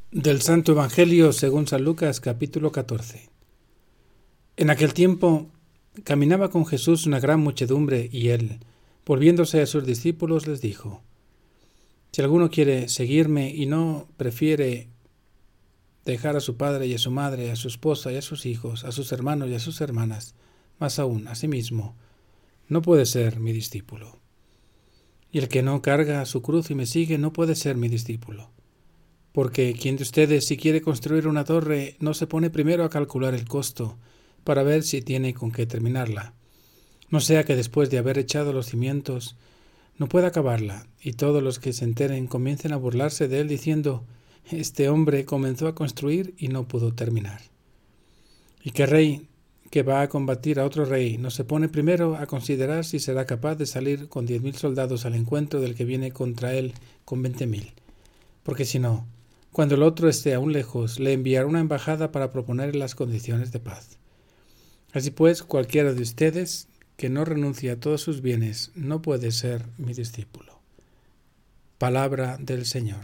Del Santo Evangelio según San Lucas, capítulo 14. En aquel tiempo caminaba con Jesús una gran muchedumbre y él, volviéndose a sus discípulos, les dijo: Si alguno quiere seguirme y no prefiere dejar a su padre y a su madre, a su esposa y a sus hijos, a sus hermanos y a sus hermanas, más aún a sí mismo, no puede ser mi discípulo. Y el que no carga su cruz y me sigue no puede ser mi discípulo. Porque ¿quién de ustedes, si quiere construir una torre, no se pone primero a calcular el costo para ver si tiene con qué terminarla? No sea que después de haber echado los cimientos no pueda acabarla, y todos los que se enteren comiencen a burlarse de él diciendo: este hombre comenzó a construir y no pudo terminar. ¿Y qué rey que va a combatir a otro rey no se pone primero a considerar si será capaz de salir con 10.000 soldados al encuentro del que viene contra él con 20.000? Porque si no, cuando el otro esté aún lejos, le enviará una embajada para proponerle las condiciones de paz. Así pues, cualquiera de ustedes que no renuncie a todos sus bienes no puede ser mi discípulo. Palabra del Señor.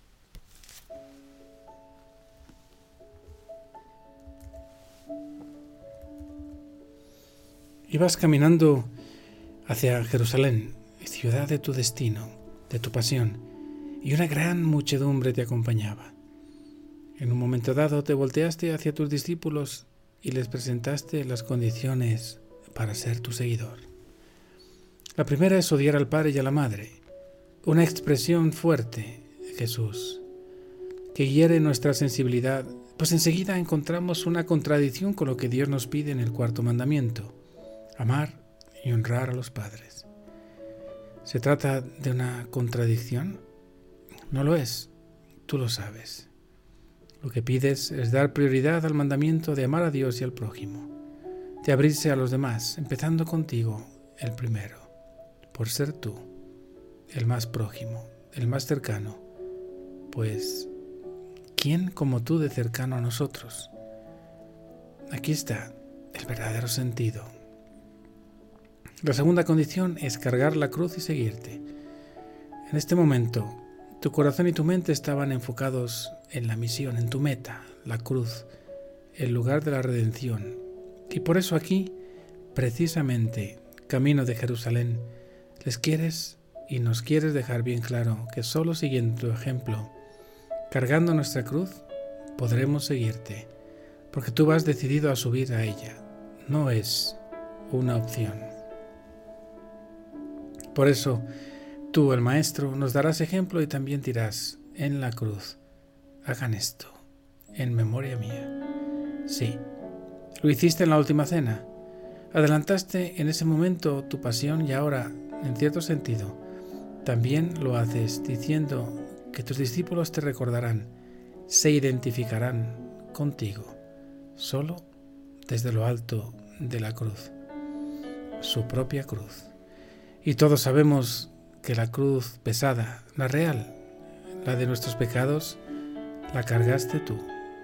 Ibas caminando hacia Jerusalén, ciudad de tu destino, de tu pasión, y una gran muchedumbre te acompañaba. En un momento dado te volteaste hacia tus discípulos y les presentaste las condiciones para ser tu seguidor. La primera es odiar al padre y a la madre, una expresión fuerte, Jesús, que hiere nuestra sensibilidad, pues enseguida encontramos una contradicción con lo que Dios nos pide en el cuarto mandamiento: amar y honrar a los padres. ¿Se trata de una contradicción? No lo es, tú lo sabes. Lo que pides es dar prioridad al mandamiento de amar a Dios y al prójimo, de abrirse a los demás, empezando contigo, el primero, por ser tú, el más prójimo, el más cercano, pues ¿quién como tú de cercano a nosotros? Aquí está el verdadero sentido. La segunda condición es cargar la cruz y seguirte. En este momento, tu corazón y tu mente estaban enfocados en la misión, en tu meta, la cruz, el lugar de la redención. Y por eso aquí, precisamente, camino de Jerusalén, les quieres y nos quieres dejar bien claro que solo siguiendo tu ejemplo, cargando nuestra cruz, podremos seguirte, porque tú vas decidido a subir a ella. No es una opción. Por eso, tú, el Maestro, nos darás ejemplo y también dirás en la cruz: hagan esto en memoria mía. Sí, lo hiciste en la última cena. Adelantaste en ese momento tu pasión y ahora, en cierto sentido, también lo haces diciendo que tus discípulos te recordarán, se identificarán contigo, solo desde lo alto de la cruz, su propia cruz. Y todos sabemos que la cruz pesada, la real, la de nuestros pecados, la cargaste tú.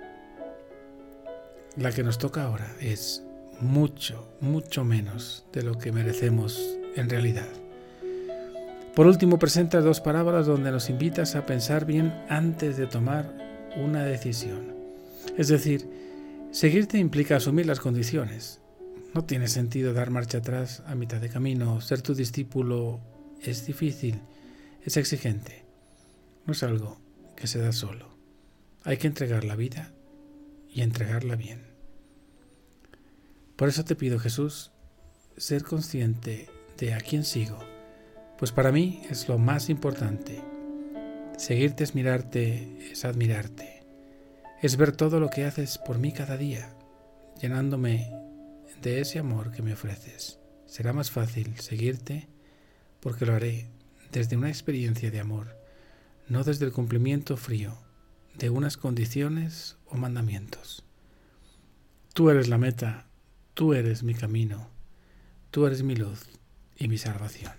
La que nos toca ahora es mucho, mucho menos de lo que merecemos en realidad. Por último, presentas dos parábolas donde nos invitas a pensar bien antes de tomar una decisión. Es decir, seguirte implica asumir las condiciones. No tiene sentido dar marcha atrás a mitad de camino. Ser tu discípulo es difícil, es exigente. No es algo que se da solo. Hay que entregar la vida y entregarla bien. Por eso te pido, Jesús, ser consciente de a quién sigo, pues para mí es lo más importante. Seguirte es mirarte, es admirarte, es ver todo lo que haces por mí cada día, llenándome de ese amor que me ofreces. Será más fácil seguirte porque lo haré desde una experiencia de amor, no desde el cumplimiento frío de unas condiciones o mandamientos. Tú eres la meta, tú eres mi camino, tú eres mi luz y mi salvación.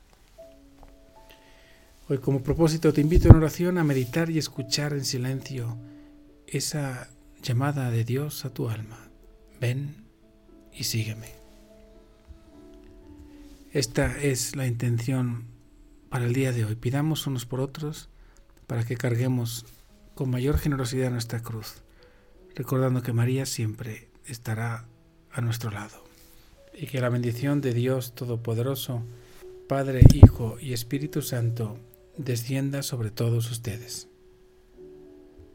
Hoy, como propósito, te invito en oración a meditar y escuchar en silencio esa llamada de Dios a tu alma. Ven y sígueme. Esta es la intención para el día de hoy. Pidamos unos por otros para que carguemos con mayor generosidad nuestra cruz, recordando que María siempre estará a nuestro lado. Y que la bendición de Dios Todopoderoso, Padre, Hijo y Espíritu Santo, descienda sobre todos ustedes.